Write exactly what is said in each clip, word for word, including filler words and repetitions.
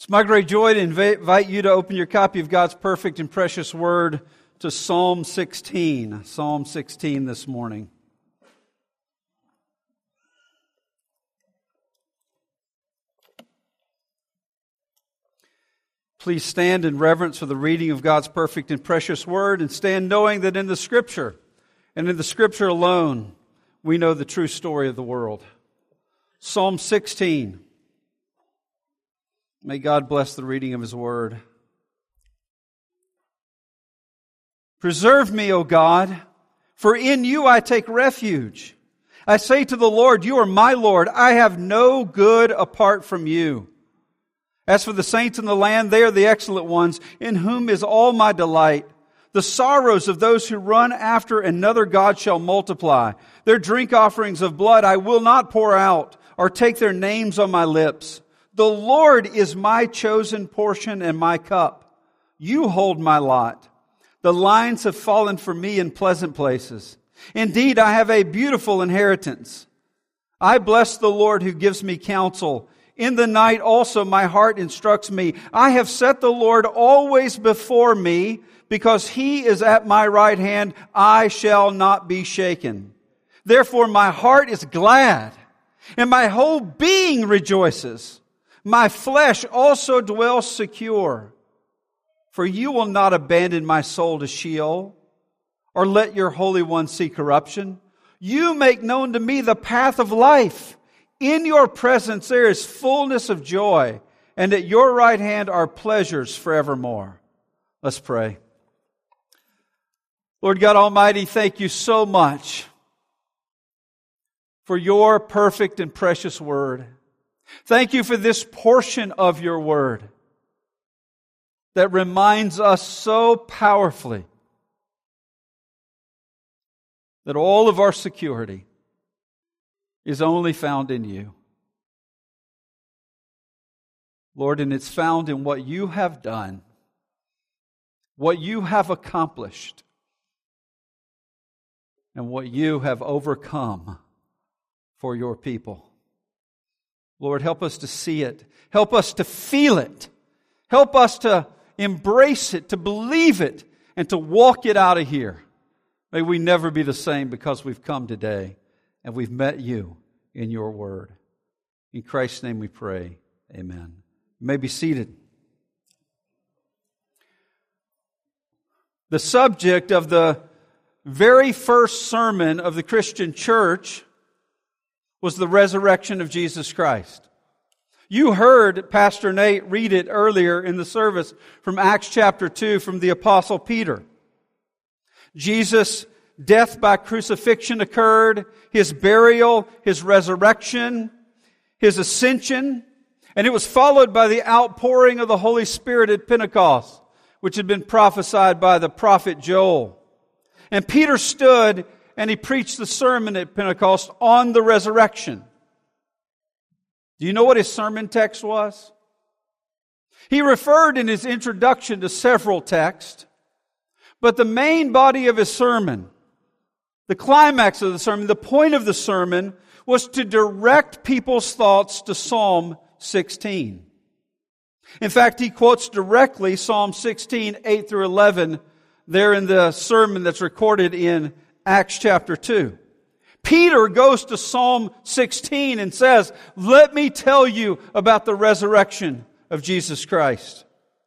It's my great joy to invite you to open your copy of God's perfect and precious Word to Psalm sixteen. Psalm sixteen this morning. Please stand in reverence for the reading of God's perfect and precious Word, and stand knowing that in the Scripture, and in the Scripture alone, we know the true story of the world. Psalm sixteen. May God bless the reading of His Word. Preserve me, O God, for in You I take refuge. I say to the Lord, You are my Lord. I have no good apart from You. As for the saints in the land, they are the excellent ones, in whom is all my delight. The sorrows of those who run after another god shall multiply. Their drink offerings of blood I will not pour out, or take their names on my lips. The Lord is my chosen portion and my cup. You hold my lot. The lines have fallen for me in pleasant places. Indeed, I have a beautiful inheritance. I bless the Lord who gives me counsel. In the night also my heart instructs me. I have set the Lord always before me, because He is at my right hand. I shall not be shaken. Therefore my heart is glad, and my whole being rejoices. My flesh also dwells secure. For You will not abandon my soul to Sheol, or let Your Holy One see corruption. You make known to me the path of life. In Your presence there is fullness of joy, and at Your right hand are pleasures forevermore. Let's pray. Lord God Almighty, thank You so much for Your perfect and precious Word. Thank You for this portion of Your Word that reminds us so powerfully that all of our security is only found in You. Lord, and it's found in what You have done, what You have accomplished, and what You have overcome for Your people. Lord, help us to see it. Help us to feel it. Help us to embrace it, to believe it, and to walk it out of here. May we never be the same because we've come today and we've met You in Your Word. In Christ's name we pray. Amen. You may be seated. The subject of the very first sermon of the Christian church was the resurrection of Jesus Christ. You heard Pastor Nate read it earlier in the service from Acts chapter two from the Apostle Peter. Jesus' death by crucifixion occurred, His burial, His resurrection, His ascension, and it was followed by the outpouring of the Holy Spirit at Pentecost, which had been prophesied by the prophet Joel. And Peter stood and he preached the sermon at Pentecost on the resurrection. Do you know what his sermon text was? He referred in his introduction to several texts, but the main body of his sermon, the climax of the sermon, the point of the sermon, was to direct people's thoughts to Psalm sixteen. In fact, he quotes directly Psalm sixteen, eight through eleven, there in the sermon that's recorded in Acts chapter two. Peter goes to Psalm sixteen and says, let me tell you about the resurrection of Jesus Christ.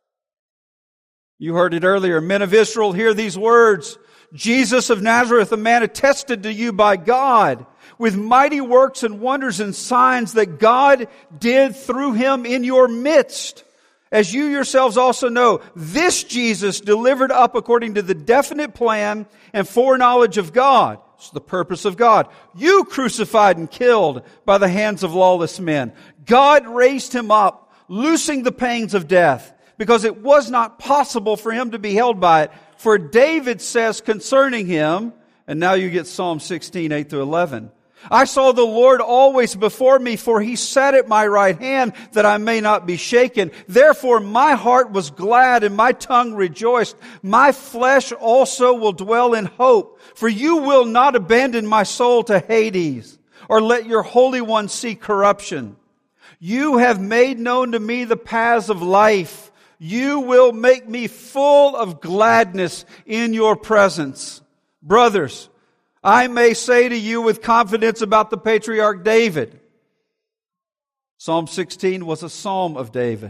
You heard it earlier. Men of Israel, hear these words. Jesus of Nazareth, a man attested to you by God with mighty works and wonders and signs that God did through Him in your midst. As you yourselves also know, this Jesus delivered up according to the definite plan and foreknowledge of God. It's the purpose of God. You crucified and killed by the hands of lawless men. God raised Him up, loosing the pangs of death, because it was not possible for Him to be held by it. For David says concerning Him, and now you get Psalm sixteen, eight through eleven. I saw the Lord always before me, for He sat at my right hand, that I may not be shaken. Therefore my heart was glad, and my tongue rejoiced. My flesh also will dwell in hope, for You will not abandon my soul to Hades, or let Your Holy One see corruption. You have made known to me the paths of life. You will make me full of gladness in your presence. Brothers, I may say to you with confidence about the patriarch David. Psalm sixteen was a psalm of David.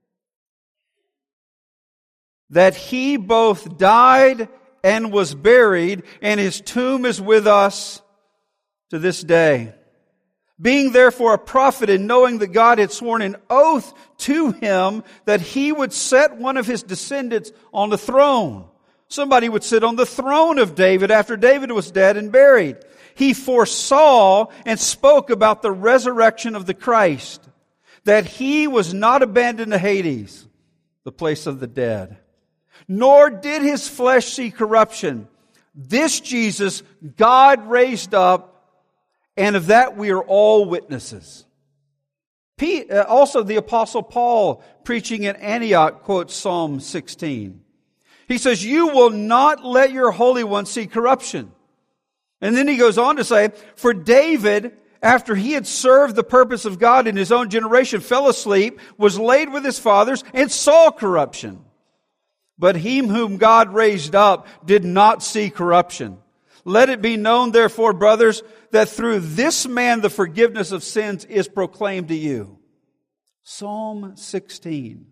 That he both died and was buried, and his tomb is with us to this day. Being therefore a prophet, and knowing that God had sworn an oath to him that he would set one of his descendants on the throne. Somebody would sit on the throne of David after David was dead and buried. He foresaw and spoke about the resurrection of the Christ, that he was not abandoned to Hades, the place of the dead. Nor did his flesh see corruption. This Jesus God raised up, and of that we are all witnesses. Pete, uh, also the Apostle Paul, preaching in Antioch, quotes Psalm sixteen. He says, you will not let your Holy One see corruption. And then he goes on to say, for David, after he had served the purpose of God in his own generation, fell asleep, was laid with his fathers, and saw corruption. But he whom God raised up did not see corruption. Let it be known, therefore, brothers, that through this man the forgiveness of sins is proclaimed to you. Psalm sixteen.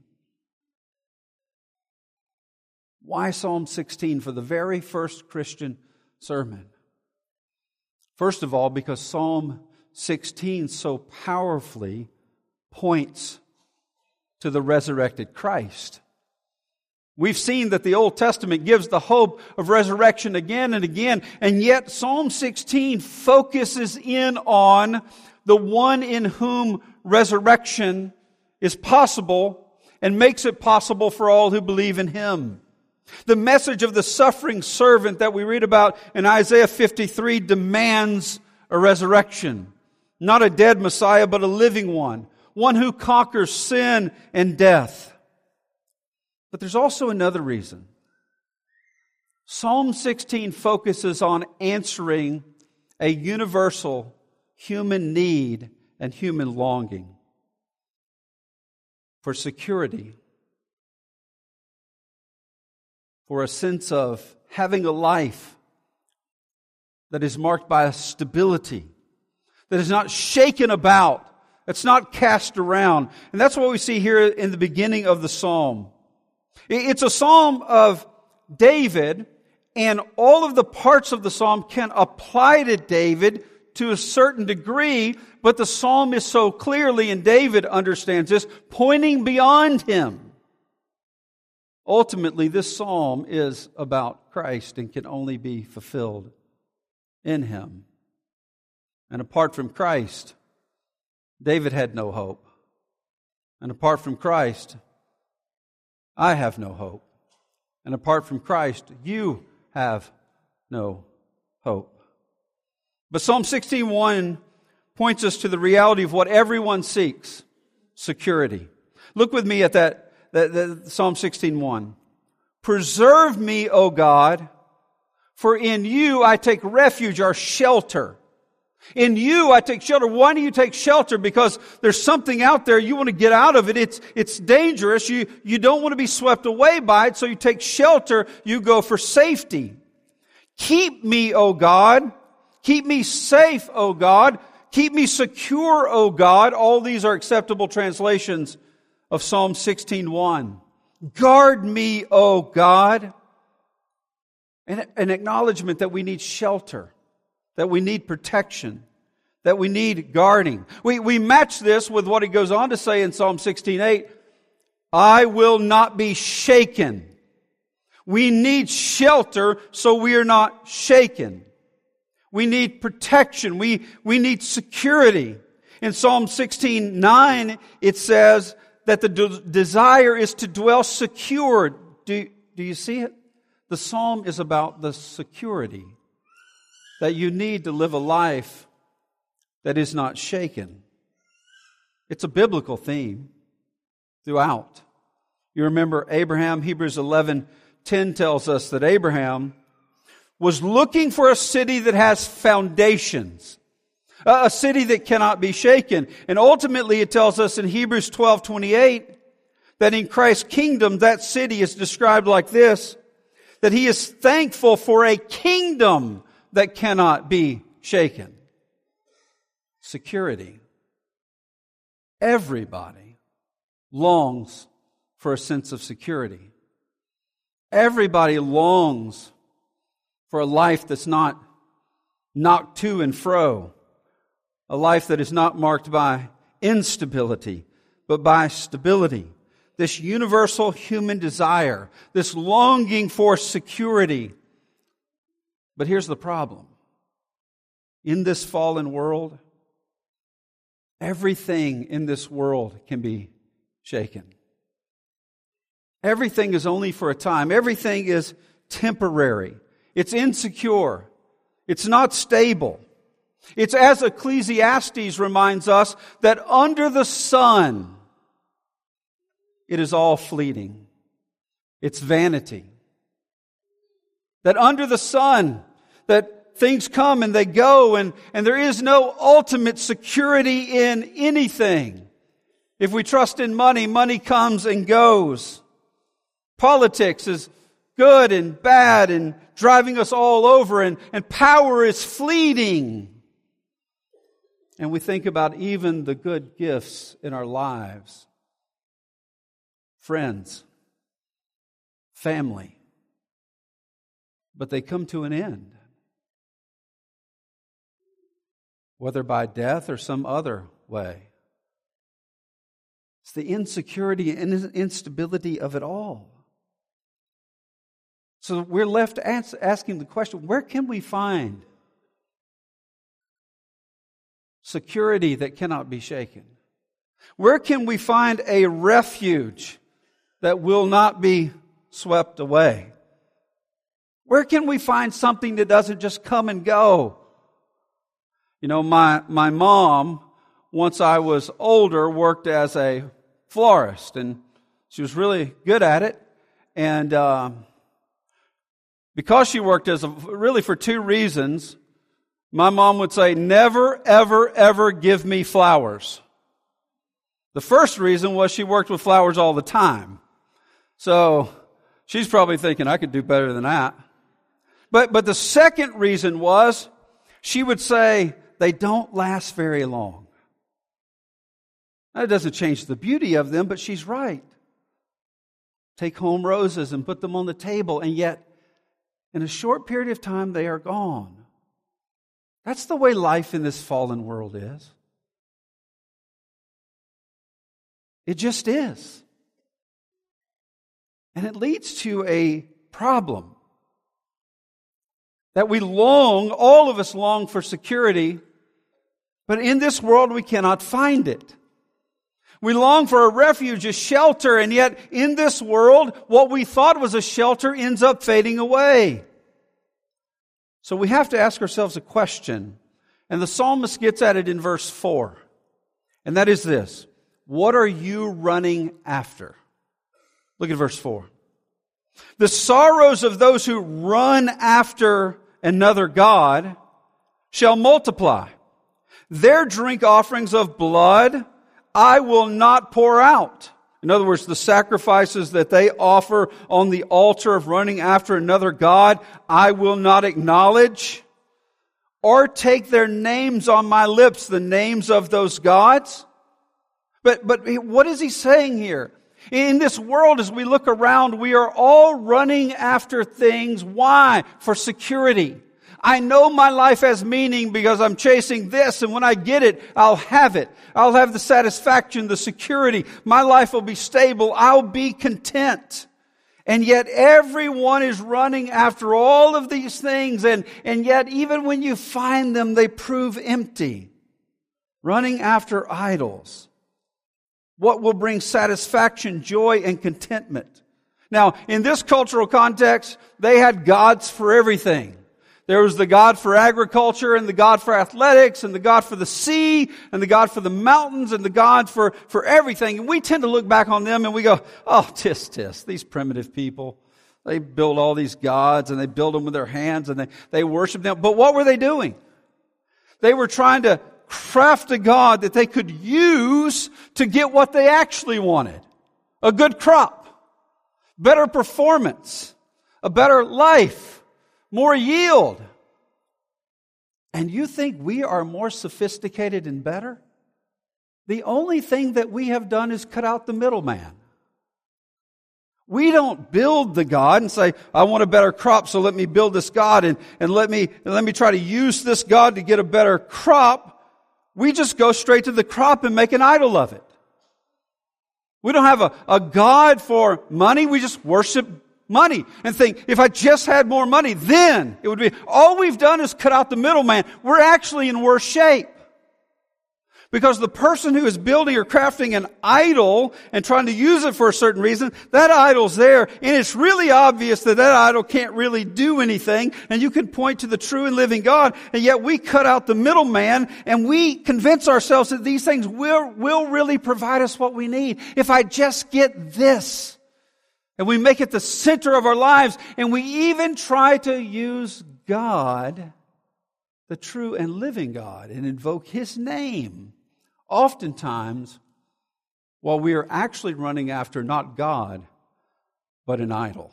Why Psalm sixteen for the very first Christian sermon? First of all, because Psalm sixteen so powerfully points to the resurrected Christ. We've seen that the Old Testament gives the hope of resurrection again and again, and yet Psalm sixteen focuses in on the one in whom resurrection is possible and makes it possible for all who believe in Him. The message of the suffering servant that we read about in Isaiah fifty-three demands a resurrection. Not a dead Messiah, but a living one. One who conquers sin and death. But there's also another reason. Psalm sixteen focuses on answering a universal human need and human longing for security, for a sense of having a life that is marked by a stability, that is not shaken about, that's not cast around. And that's what we see here in the beginning of the psalm. It's a psalm of David, and all of the parts of the psalm can apply to David to a certain degree, but the psalm is so clearly, and David understands this, pointing beyond him. Ultimately, this psalm is about Christ and can only be fulfilled in Him. And apart from Christ, David had no hope. And apart from Christ, I have no hope. And apart from Christ, you have no hope. But Psalm sixteen one points us to the reality of what everyone seeks, security. Look with me at that. The, the, Psalm sixteen one. Preserve me, O God, for in you I take refuge or shelter. In you I take shelter. Why do you take shelter? Because there's something out there, you want to get out of it. It's, it's dangerous. You, you don't want to be swept away by it, so you take shelter. You go for safety. Keep me, O God. Keep me safe, O God. Keep me secure, O God. All these are acceptable translations of Psalm sixteen one. Guard me, O God. And an acknowledgement that we need shelter, that we need protection, that we need guarding. We, we match this with what he goes on to say in Psalm sixteen eight. I will not be shaken. We need shelter so we are not shaken. We need protection. We, we need security. In Psalm sixteen nine, it says that the de- desire is to dwell secure. Do, do you see it? The psalm is about the security that you need to live a life that is not shaken. It's a biblical theme throughout. You remember Abraham, Hebrews eleven ten tells us that Abraham was looking for a city that has foundations. A city that cannot be shaken. And ultimately it tells us in Hebrews twelve twenty-eight that in Christ's kingdom that city is described like this, that He is thankful for a kingdom that cannot be shaken. Security. Everybody longs for a sense of security. Everybody longs for a life that's not knocked to and fro. A life that is not marked by instability, but by stability. This universal human desire, this longing for security. But here's the problem. In this fallen world, everything in this world can be shaken. Everything is only for a time. Everything is temporary. It's insecure. It's not stable. It's as Ecclesiastes reminds us that under the sun, it is all fleeting. It's vanity. That under the sun, that things come and they go, and, and there is no ultimate security in anything. If we trust in money, money comes and goes. Politics is good and bad and driving us all over, and, and power is fleeting. And we think about even the good gifts in our lives. Friends, family. But they come to an end. Whether by death or some other way. It's the insecurity and instability of it all. So we're left asking the question, where can we find security that cannot be shaken? Where can we find a refuge that will not be swept away? Where can we find something that doesn't just come and go? You know, my, my mom, once I was older, worked as a florist, and she was really good at it. And um, because she worked as a, really for two reasons, my mom would say, never, ever, ever give me flowers. The first reason was she worked with flowers all the time. So she's probably thinking, I could do better than that. But, but the second reason was she would say, they don't last very long. That doesn't change the beauty of them, but she's right. Take home roses and put them on the table, and yet in a short period of time they are gone. That's the way life in this fallen world is. It just is. And it leads to a problem. That we long, all of us long for security, but in this world we cannot find it. We long for a refuge, a shelter, and yet in this world, what we thought was a shelter ends up fading away. So we have to ask ourselves a question, and the psalmist gets at it in verse four. And that is this: what are you running after? Look at verse four. The sorrows of those who run after another god shall multiply. Their drink offerings of blood I will not pour out. In other words, the sacrifices that they offer on the altar of running after another god, I will not acknowledge or take their names on my lips, the names of those gods. But, but what is he saying here? In this world, as we look around, we are all running after things. Why? For security. I know my life has meaning because I'm chasing this, and when I get it, I'll have it. I'll have the satisfaction, the security. My life will be stable. I'll be content. And yet everyone is running after all of these things, and, and yet even when you find them, they prove empty. Running after idols. What will bring satisfaction, joy, and contentment? Now, in this cultural context, they had gods for everything. There was the God for agriculture, and the God for athletics, and the God for the sea, and the God for the mountains, and the God for, for everything. And we tend to look back on them and we go, oh, tis, tis, these primitive people. They build all these gods, and they build them with their hands, and they, they worship them. But what were they doing? They were trying to craft a God that they could use to get what they actually wanted. A good crop, better performance, a better life, more yield. And you think we are more sophisticated and better? The only thing that we have done is cut out the middleman. We don't build the God and say, I want a better crop, so let me build this God and, and let me and let me try to use this God to get a better crop. We just go straight to the crop and make an idol of it. We don't have a, a God for money. We just worship money and think, if I just had more money, then it would be. All we've done is cut out the middleman. We're actually in worse shape. Because the person who is building or crafting an idol and trying to use it for a certain reason, that idol's there, and it's really obvious that that idol can't really do anything, and you can point to the true and living God, and yet we cut out the middleman, and we convince ourselves that these things will, will really provide us what we need. If I just get this, and we make it the center of our lives, and we even try to use God, the true and living God, and invoke His name, oftentimes, while we are actually running after not God, but an idol.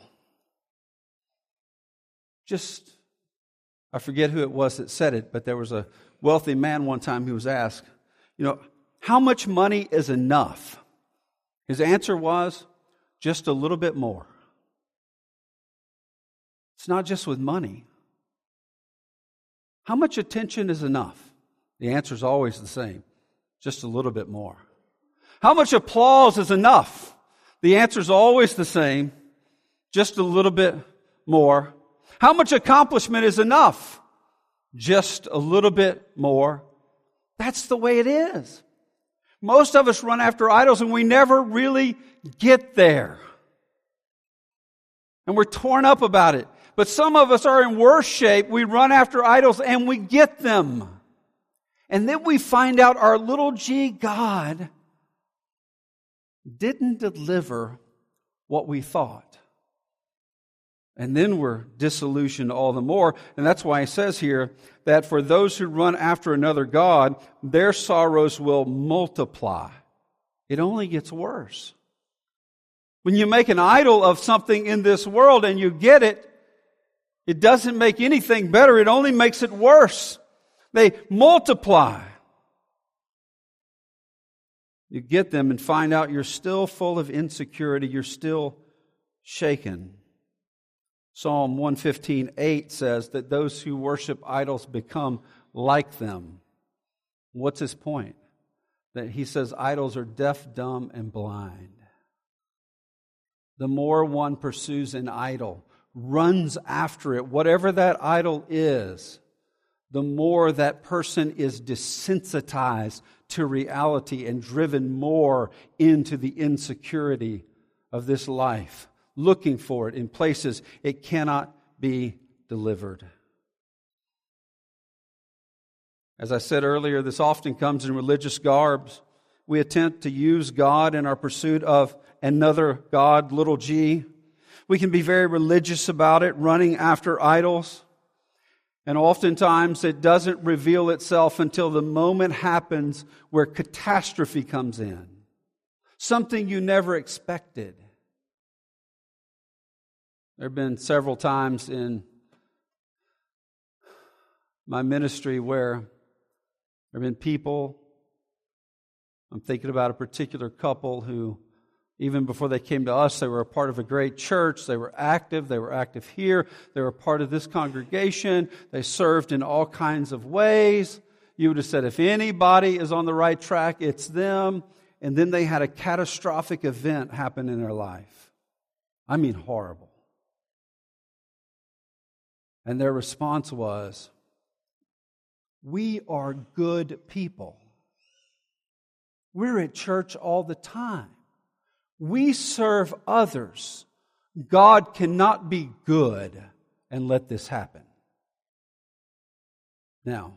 Just, I forget who it was that said it, but there was a wealthy man one time who was asked, you know, how much money is enough? His answer was, just a little bit more. It's not just with money. How much attention is enough? The answer is always the same. Just a little bit more. How much applause is enough? The answer is always the same. Just a little bit more. How much accomplishment is enough? Just a little bit more. That's the way it is. Most of us run after idols and we never really get there. And we're torn up about it. But some of us are in worse shape. We run after idols and we get them. And then we find out our little g God didn't deliver what we thought. And then we're disillusioned all the more. And that's why it says here that for those who run after another God, their sorrows will multiply. It only gets worse. When you make an idol of something in this world and you get it, it doesn't make anything better. It only makes it worse. They multiply. You get them and find out you're still full of insecurity. You're still shaken. Psalm one fifteen eight says that those who worship idols become like them. What's his point? That he says idols are deaf, dumb, and blind. The more one pursues an idol, runs after it, whatever that idol is, the more that person is desensitized to reality and driven more into the insecurity of this life, looking for it in places it cannot be delivered. As I said earlier, this often comes in religious garbs. We attempt to use God in our pursuit of another God, little g. We can be very religious about it, running after idols. And oftentimes it doesn't reveal itself until the moment happens where catastrophe comes in. Something you never expected. There have been several times in my ministry where there have been people, I'm thinking about a particular couple who, even before they came to us, they were a part of a great church. They were active. They were active here. They were part of this congregation. They served in all kinds of ways. You would have said, if anybody is on the right track, it's them. And then they had a catastrophic event happen in their life. I mean, horrible. And their response was, we are good people. We're at church all the time. We serve others. God cannot be good and let this happen. Now,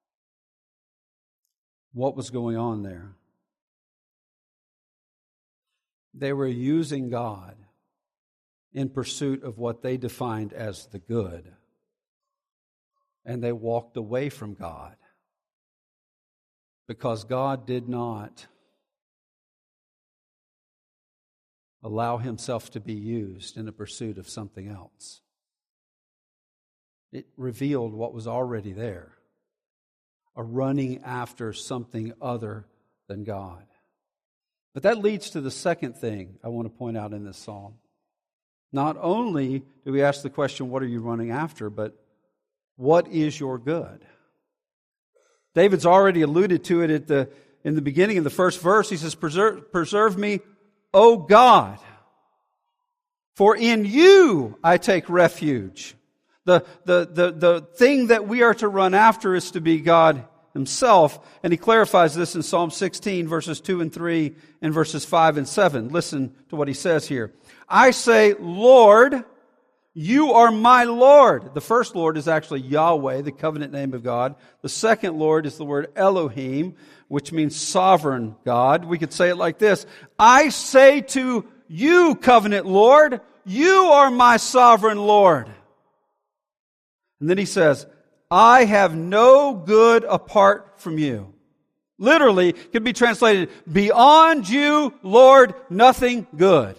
what was going on there? They were using God in pursuit of what they defined as the good. And they walked away from God. because God did not allow himself to be used in the pursuit of something else. It revealed what was already there, a running after something other than God. But that leads to the second thing I want to point out in this psalm. Not only do we ask the question, what are you running after, but what is your good? David's already alluded to it at the in the beginning of the first verse. He says, Preserve, preserve me, O God, for in you I take refuge. The, the, the, the thing that we are to run after is to be God himself. And he clarifies this in Psalm sixteen, verses two and three, and verses five and seven. Listen to what he says here. I say, Lord, you are my Lord. The first Lord is actually Yahweh, the covenant name of God. The second Lord is the word Elohim, which means sovereign God. We could say it like this. I say to you, covenant Lord, you are my sovereign Lord. And then he says, I have no good apart from you. Literally, it could be translated, beyond you, Lord, nothing good.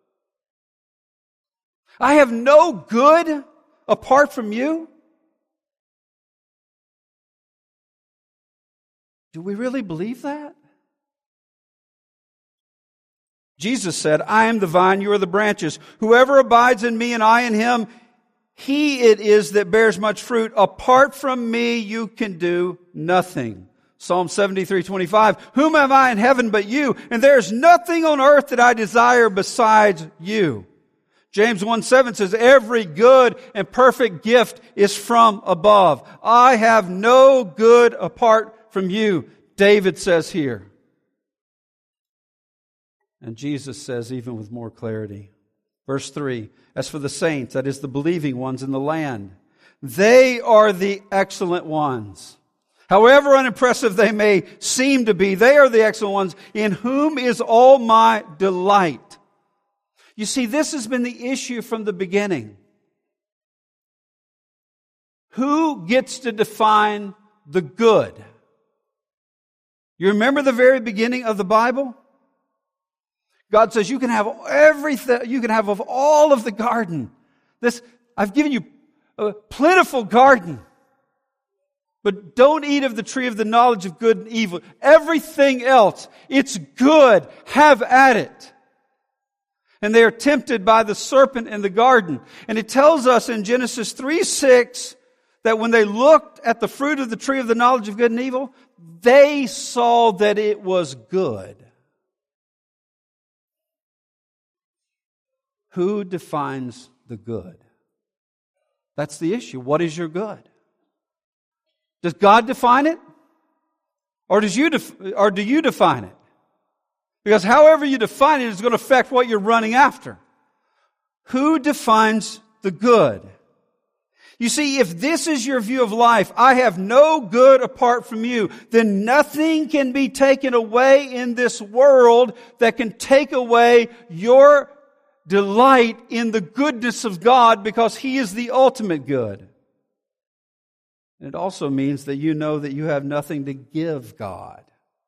I have no good apart from you? Do we really believe that? Jesus said, I am the vine, you are the branches. Whoever abides in me and I in him, he it is that bears much fruit. Apart from me, you can do nothing. Psalm seventy-three twenty-five. Whom have I in heaven but you? And there is nothing on earth that I desire besides you. James one seven says, every good and perfect gift is from above. I have no good apart from you, David says here. And Jesus says even with more clarity. Verse three, as for the saints, that is the believing ones in the land, they are the excellent ones. However unimpressive they may seem to be, they are the excellent ones in whom is all my delight. You see, this has been the issue from the beginning. Who gets to define the good? You remember the very beginning of the Bible? God says you can have everything, you can have of all of the garden. This, I've given you a plentiful garden. But don't eat of the tree of the knowledge of good and evil. Everything else, it's good. Have at it. And they are tempted by the serpent in the garden. And it tells us in Genesis three six that when they looked at the fruit of the tree of the knowledge of good and evil, they saw that it was good. Who defines the good? That's the issue. What is your good? Does God define it? Or does you def- or do you define it? Because however you define it is going to affect what you're running after. Who defines the good? You see, if this is your view of life, I have no good apart from you, then nothing can be taken away in this world that can take away your delight in the goodness of God, because He is the ultimate good. It also means that you know that you have nothing to give God.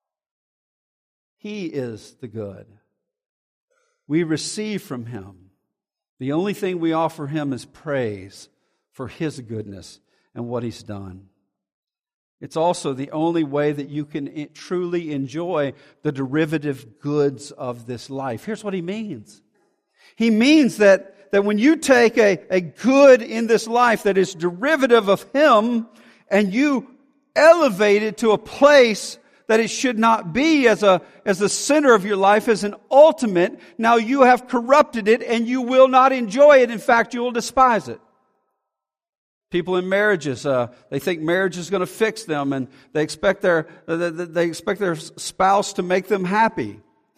He is the good. We receive from Him. The only thing we offer Him is praise for His goodness and what He's done. It's also the only way that you can truly enjoy the derivative goods of this life. Here's what He means. He means that, that when you take a, a good in this life that is derivative of Him and you elevate it to a place that it should not be as a, as the center of your life, as an ultimate, now you have corrupted it and you will not enjoy it. In fact, you will despise it. People in marriages, uh, they think marriage is going to fix them, and they expect their they, they expect their spouse to make them happy.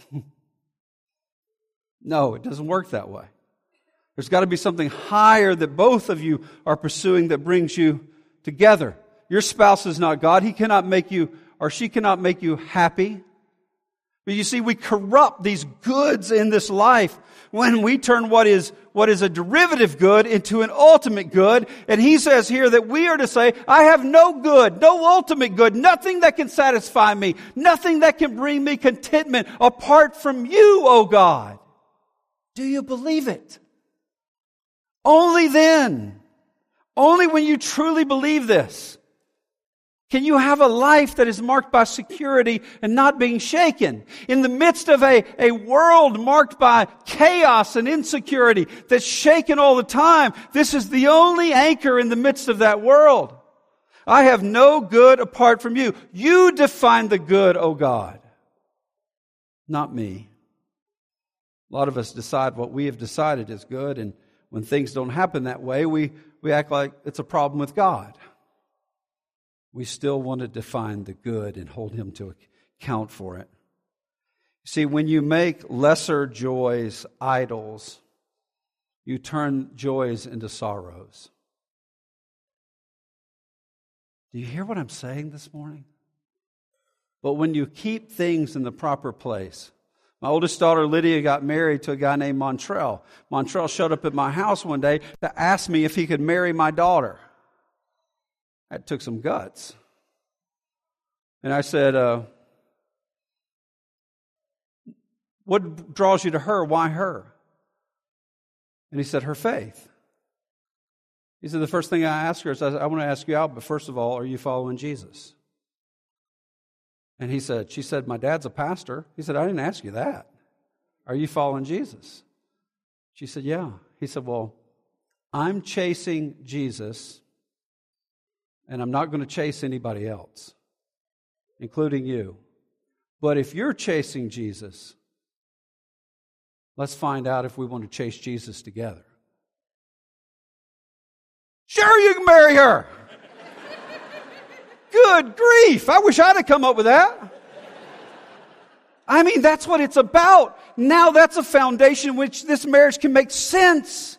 No, it doesn't work that way. There's got to be something higher that both of you are pursuing that brings you together. Your spouse is not God. He cannot make you, or she cannot make you happy. But you see, we corrupt these goods in this life when we turn what is what is a derivative good into an ultimate good. And he says here that we are to say, I have no good, no ultimate good, nothing that can satisfy me, nothing that can bring me contentment apart from you, O God. Do you believe it? Only then, only when you truly believe this, can you have a life that is marked by security and not being shaken? In the midst of a, a world marked by chaos and insecurity that's shaken all the time, this is the only anchor in the midst of that world. I have no good apart from you. You define the good, O God, not me. A lot of us decide what we have decided is good, and when things don't happen that way, we, we act like it's a problem with God. We still want to define the good and hold Him to account for it. See, when you make lesser joys idols, you turn joys into sorrows. Do you hear what I'm saying this morning? But when you keep things in the proper place. My oldest daughter, Lydia, got married to a guy named Montrell. Montrell showed up at my house one day to ask me if he could marry my daughter. That took some guts. And I said, uh, what draws you to her? Why her? And he said, her faith. He said, the first thing I asked her is, I want to ask you out, but first of all, are you following Jesus? And he said, she said, my dad's a pastor. He said, I didn't ask you that. Are you following Jesus? She said, yeah. He said, well, I'm chasing Jesus, and I'm not going to chase anybody else, including you. But if you're chasing Jesus, let's find out if we want to chase Jesus together. Sure, you can marry her. Good grief. I wish I'd have come up with that. I mean, that's what it's about. Now that's a foundation in which this marriage can make sense.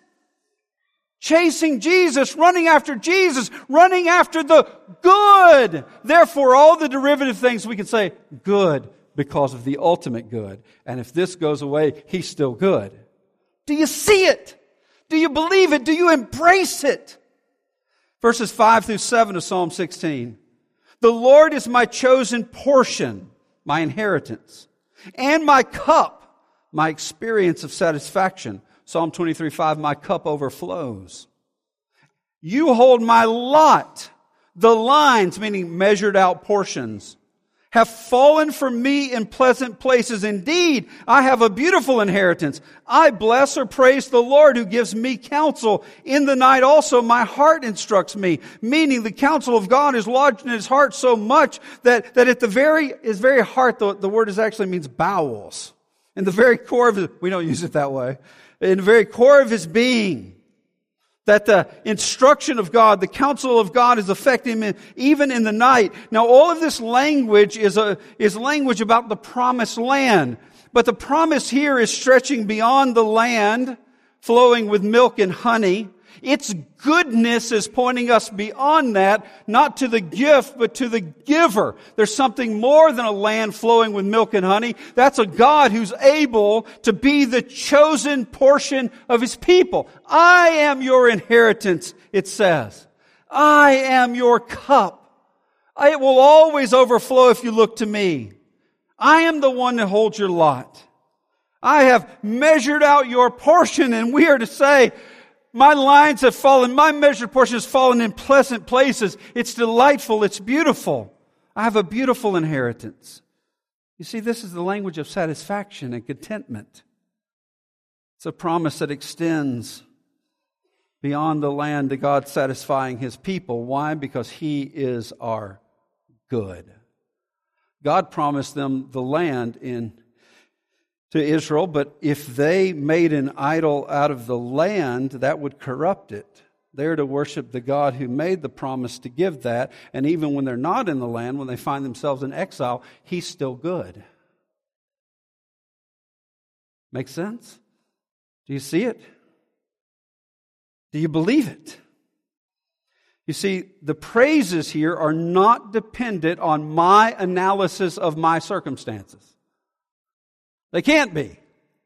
Chasing Jesus, running after Jesus, running after the good. Therefore, all the derivative things we can say, good because of the ultimate good. And if this goes away, He's still good. Do you see it? Do you believe it? Do you embrace it? Verses five through seven of Psalm sixteen. The Lord is my chosen portion, my inheritance, and my cup, my experience of satisfaction. Psalm twenty-three five, my cup overflows. You hold my lot. The lines, meaning measured out portions, have fallen for me in pleasant places. Indeed, I have a beautiful inheritance. I bless or praise the Lord who gives me counsel. In the night also my heart instructs me. Meaning the counsel of God is lodged in his heart so much that, that at the very, his very heart, the, the word is actually means bowels. In the very core of his, we don't use it that way. In the very core of his being. That the instruction of God, the counsel of God is affecting him even in the night. Now all of this language is a, is language about the promised land. But the promise here is stretching beyond the land, flowing with milk and honey. Its goodness is pointing us beyond that, not to the gift, but to the giver. There's something more than a land flowing with milk and honey. That's a God who's able to be the chosen portion of His people. I am your inheritance, it says. I am your cup. It will always overflow if you look to me. I am the one that holds your lot. I have measured out your portion, and we are to say, my lines have fallen, my measured portion has fallen in pleasant places. It's delightful, it's beautiful. I have a beautiful inheritance. You see, this is the language of satisfaction and contentment. It's a promise that extends beyond the land to God satisfying His people. Why? Because He is our good. God promised them the land in to Israel, but if they made an idol out of the land, that would corrupt it. They're to worship the God who made the promise to give that, and even when they're not in the land, when they find themselves in exile, He's still good. Make sense? Do you see it? Do you believe it? You see, the praises here are not dependent on my analysis of my circumstances. They can't be.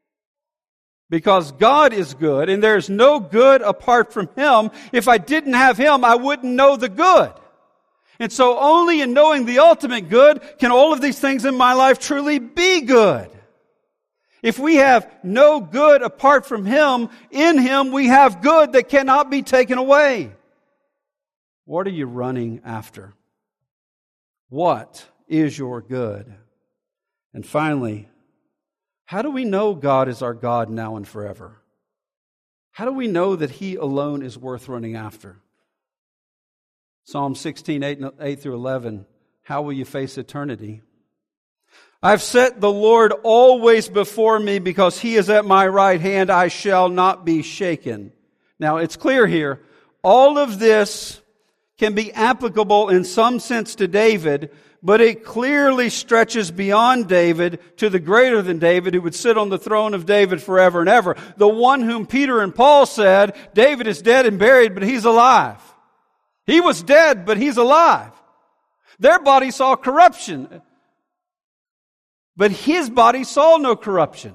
Because God is good, and there's no good apart from Him. If I didn't have Him, I wouldn't know the good. And so only in knowing the ultimate good can all of these things in my life truly be good. If we have no good apart from Him, in Him we have good that cannot be taken away. What are you running after? What is your good? And finally, how do we know God is our God now and forever? How do we know that He alone is worth running after? Psalm sixteen, eight through eleven. How will you face eternity? I've set the Lord always before me, because He is at my right hand. I shall not be shaken. Now, it's clear here, all of this can be applicable in some sense to David, but it clearly stretches beyond David to the greater than David, who would sit on the throne of David forever and ever. The one whom Peter and Paul said, David is dead and buried, but he's alive. He was dead, but he's alive. Their body saw corruption, but his body saw no corruption.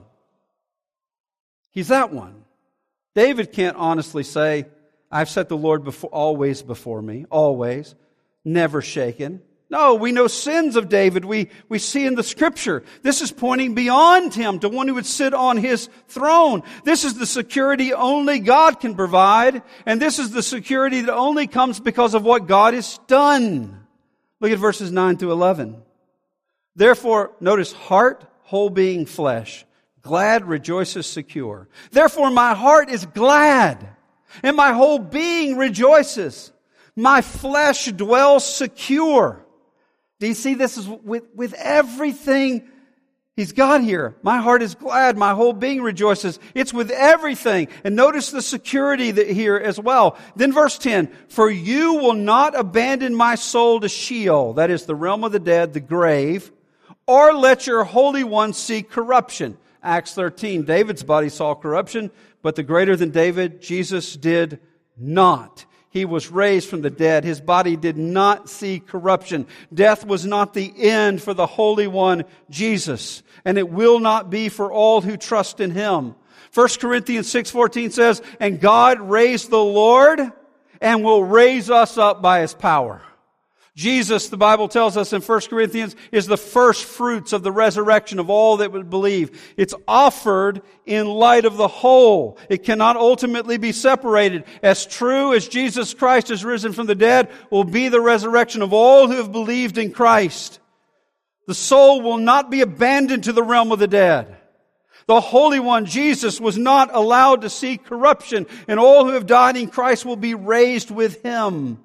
He's that one. David can't honestly say, I've set the Lord before, always before me, always, never shaken. No, we know sins of David. We, we see in the Scripture. This is pointing beyond him to one who would sit on his throne. This is the security only God can provide. And this is the security that only comes because of what God has done. Look at verses nine to eleven. Therefore, notice, heart, whole being, flesh, glad, rejoices, secure. Therefore, my heart is glad, and my whole being rejoices. My flesh dwells secure. Do you see this is with, with everything He's got here? My heart is glad, my whole being rejoices. It's with everything. And notice the security that here as well. Then verse ten, for you will not abandon my soul to Sheol, that is the realm of the dead, the grave, or let your Holy One see corruption. Acts thirteen, David's body saw corruption, but the greater than David, Jesus, did not. He was raised from the dead. His body did not see corruption. Death was not the end for the Holy One, Jesus. And it will not be for all who trust in Him. First Corinthians six fourteen says, and God raised the Lord and will raise us up by His power. Jesus, the Bible tells us in First Corinthians, is the first fruits of the resurrection of all that would believe. It's offered in light of the whole. It cannot ultimately be separated. As true as Jesus Christ is risen from the dead will be the resurrection of all who have believed in Christ. The soul will not be abandoned to the realm of the dead. The Holy One, Jesus, was not allowed to see corruption, and all who have died in Christ will be raised with Him.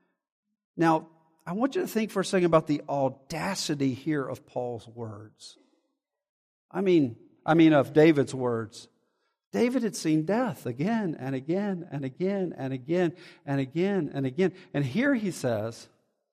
Now, I want you to think for a second about the audacity here of Paul's words. I mean, I mean of David's words. David had seen death again and again and again and again and again and again. And here he says,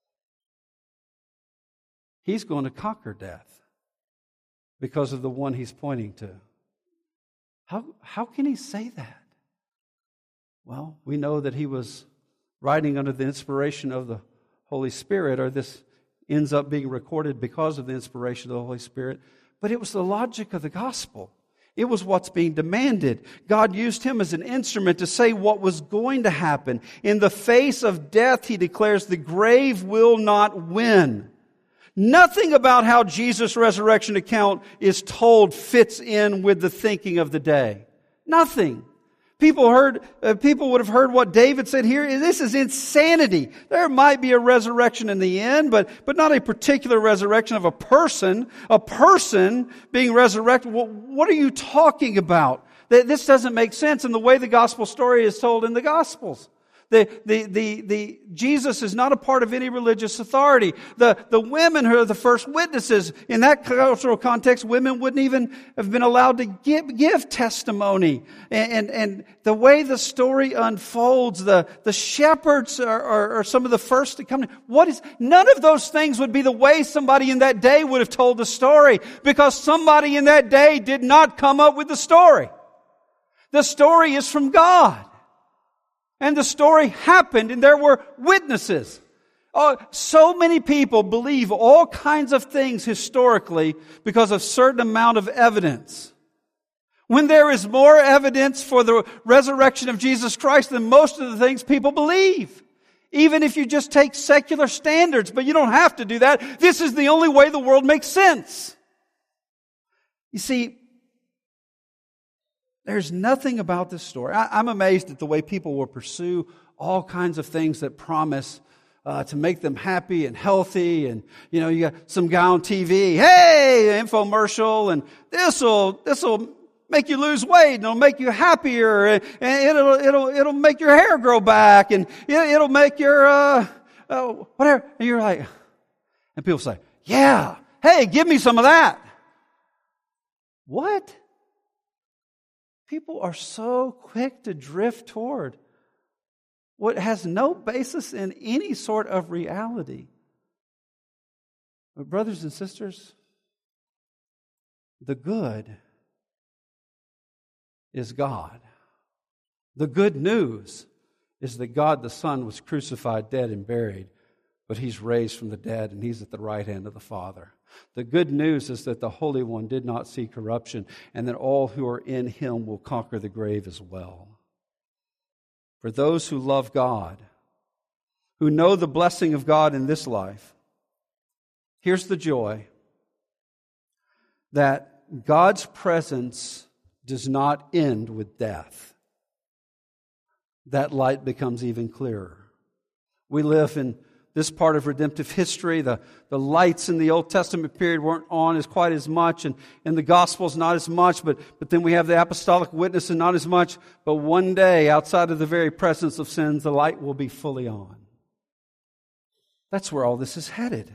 he's going to conquer death because of the one he's pointing to. How, how can he say that? Well, we know that he was writing under the inspiration of the Holy Spirit, or this ends up being recorded because of the inspiration of the Holy Spirit. But it was the logic of the gospel. It was what's being demanded. God used him as an instrument to say what was going to happen. In the face of death, he declares, the grave will not win. Nothing about how Jesus' resurrection account is told fits in with the thinking of the day. Nothing. People heard, uh, people would have heard what David said here. This is insanity. There might be a resurrection in the end, but, but not a particular resurrection of a person. A person being resurrected. Well, what are you talking about? This doesn't make sense in the way the gospel story is told in the Gospels. The, the, the, the, Jesus is not a part of any religious authority. The, the women who are the first witnesses, in that cultural context, women wouldn't even have been allowed to give, give testimony. And, and, and the way the story unfolds, the, the shepherds are, are, are some of the first to come. What is, none of those things would be the way somebody in that day would have told the story, because somebody in that day did not come up with the story. The story is from God. And the story happened, and there were witnesses. Oh, so many people believe all kinds of things historically because of certain amount of evidence. When there is more evidence for the resurrection of Jesus Christ than most of the things people believe. Even if you just take secular standards, but you don't have to do that. This is the only way the world makes sense. You see, there's nothing about this story. I, I'm amazed at the way people will pursue all kinds of things that promise uh, to make them happy and healthy. And, you know, you got some guy on T V, hey, infomercial, and this'll, this'll make you lose weight, and it'll make you happier, and it'll, it'll, it'll make your hair grow back, and it'll make your, uh, uh, whatever. And you're like, and people say, yeah, hey, give me some of that. What? People are so quick to drift toward what has no basis in any sort of reality. But brothers and sisters, the good is God. The good news is that God the Son was crucified, dead, and buried, but He's raised from the dead, and He's at the right hand of the Father. The good news is that the Holy One did not see corruption, and that all who are in Him will conquer the grave as well. For those who love God, who know the blessing of God in this life, here's the joy: that God's presence does not end with death. That light becomes even clearer. We live in this part of redemptive history. The, the lights in the Old Testament period weren't on as quite as much, and in the Gospels not as much, but, but then we have the apostolic witness and not as much. But one day, outside of the very presence of sins, the light will be fully on. That's where all this is headed.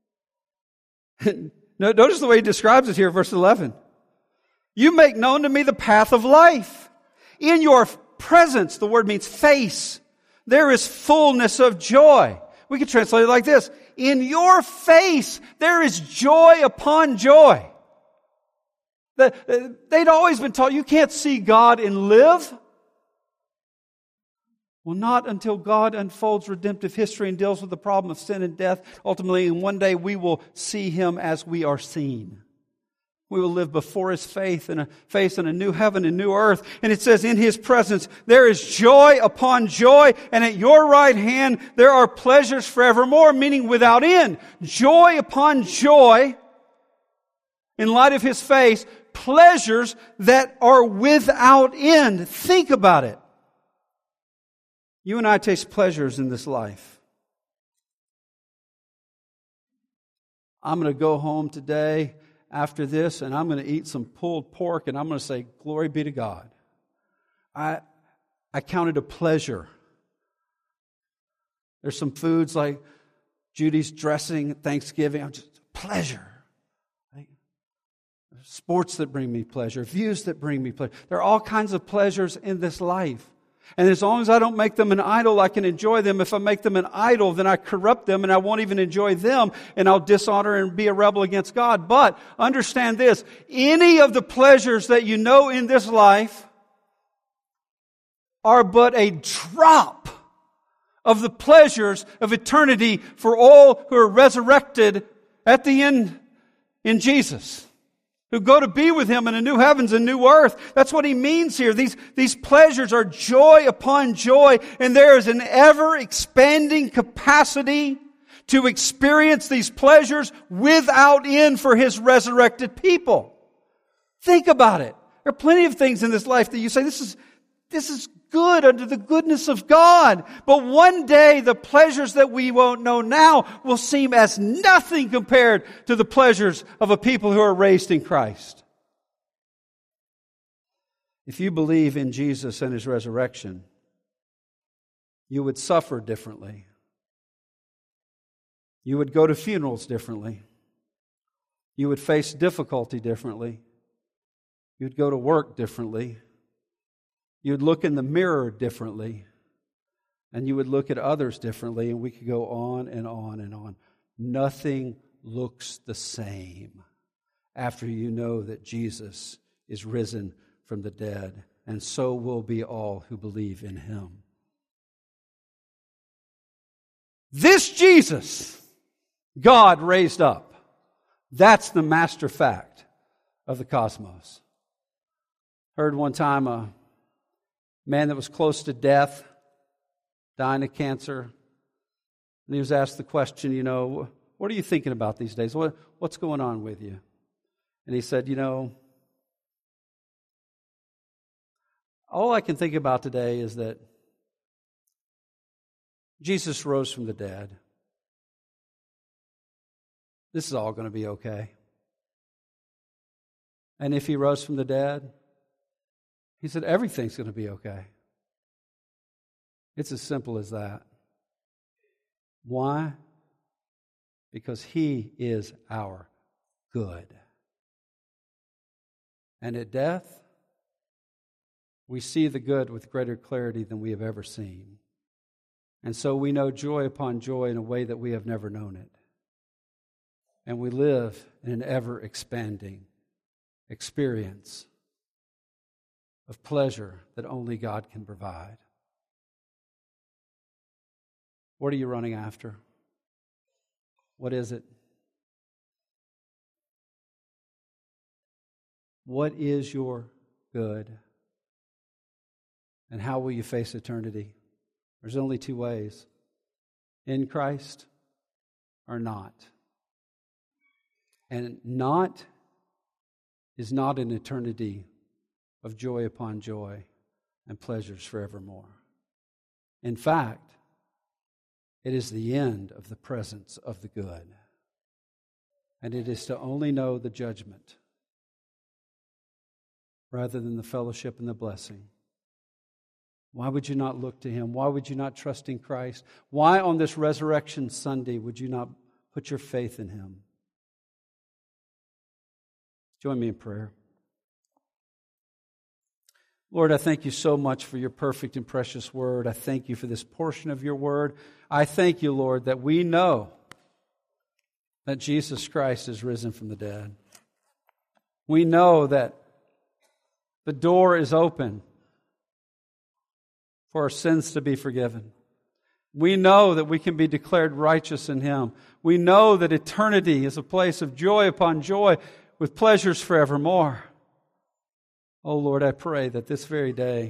Notice the way he describes it here, verse eleven. You make known to me the path of life. In your presence, the word means face, there is fullness of joy. We could translate it like this: in your face, there is joy upon joy. They'd always been taught you can't see God and live. Well, not until God unfolds redemptive history and deals with the problem of sin and death. Ultimately, and one day we will see Him as we are seen. We will live before His faith in a face in a new heaven and new earth. And it says, in His presence, there is joy upon joy. And at your right hand, there are pleasures forevermore, meaning without end. Joy upon joy. In light of His face, pleasures that are without end. Think about it. You and I taste pleasures in this life. I'm going to go home today after this, and I'm going to eat some pulled pork, and I'm going to say, glory be to God. I I count it a pleasure. There's some foods like Judy's dressing at Thanksgiving. I'm just pleasure. Right? Sports that bring me pleasure, views that bring me pleasure. There are all kinds of pleasures in this life. And as long as I don't make them an idol, I can enjoy them. If I make them an idol, then I corrupt them and I won't even enjoy them, and I'll dishonor and be a rebel against God. But understand this: any of the pleasures that you know in this life are but a drop of the pleasures of eternity for all who are resurrected at the end in Jesus, who go to be with Him in a new heavens and new earth. That's what he means here. These, these pleasures are joy upon joy, and there is an ever-expanding capacity to experience these pleasures without end for His resurrected people. Think about it. There are plenty of things in this life that you say, this is, this is good under the goodness of God. But one day, the pleasures that we won't know now will seem as nothing compared to the pleasures of a people who are raised in Christ. If you believe in Jesus and His resurrection, you would suffer differently. You would go to funerals differently. You would face difficulty differently. You'd go to work differently. You'd look in the mirror differently, and you would look at others differently, and we could go on and on and on. Nothing looks the same after you know that Jesus is risen from the dead, and so will be all who believe in Him. This Jesus, God raised up. That's the master fact of the cosmos. Heard one time a man that was close to death, dying of cancer, and he was asked the question, you know, what are you thinking about these days? What, what's going on with you? And he said, you know, all I can think about today is that Jesus rose from the dead. This is all going to be okay. And if He rose from the dead, he said, everything's going to be okay. It's as simple as that. Why? Because He is our good. And at death, we see the good with greater clarity than we have ever seen. And so we know joy upon joy in a way that we have never known it. And we live in an ever-expanding experience of pleasure that only God can provide. What are you running after? What is it? What is your good? And how will you face eternity? There's only two ways. In Christ or not. And not is not an eternity of joy upon joy and pleasures forevermore. In fact, it is the end of the presence of the good. And it is to only know the judgment rather than the fellowship and the blessing. Why would you not look to Him? Why would you not trust in Christ? Why on this Resurrection Sunday would you not put your faith in Him? Join me in prayer. Lord, I thank You so much for Your perfect and precious word. I thank You for this portion of Your word. I thank You, Lord, that we know that Jesus Christ is risen from the dead. We know that the door is open for our sins to be forgiven. We know that we can be declared righteous in Him. We know that eternity is a place of joy upon joy with pleasures forevermore. Oh Lord, I pray that this very day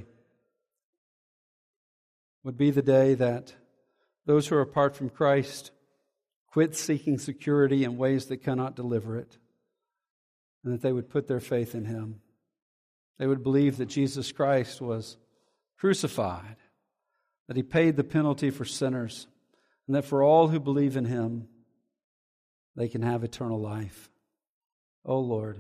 would be the day that those who are apart from Christ quit seeking security in ways that cannot deliver it, and that they would put their faith in Him. They would believe that Jesus Christ was crucified, that He paid the penalty for sinners, and that for all who believe in Him, they can have eternal life. Oh Lord,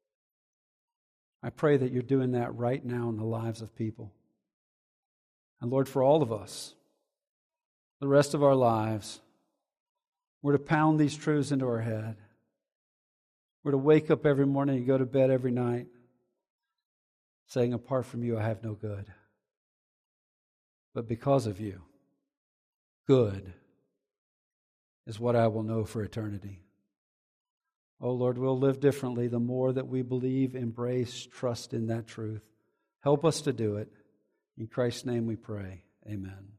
I pray that You're doing that right now in the lives of people. And Lord, for all of us, the rest of our lives, we're to pound these truths into our head. We're to wake up every morning and go to bed every night saying, apart from You, I have no good. But because of You, good is what I will know for eternity. Oh Lord, we'll live differently the more that we believe, embrace, trust in that truth. Help us to do it. In Christ's name we pray. Amen.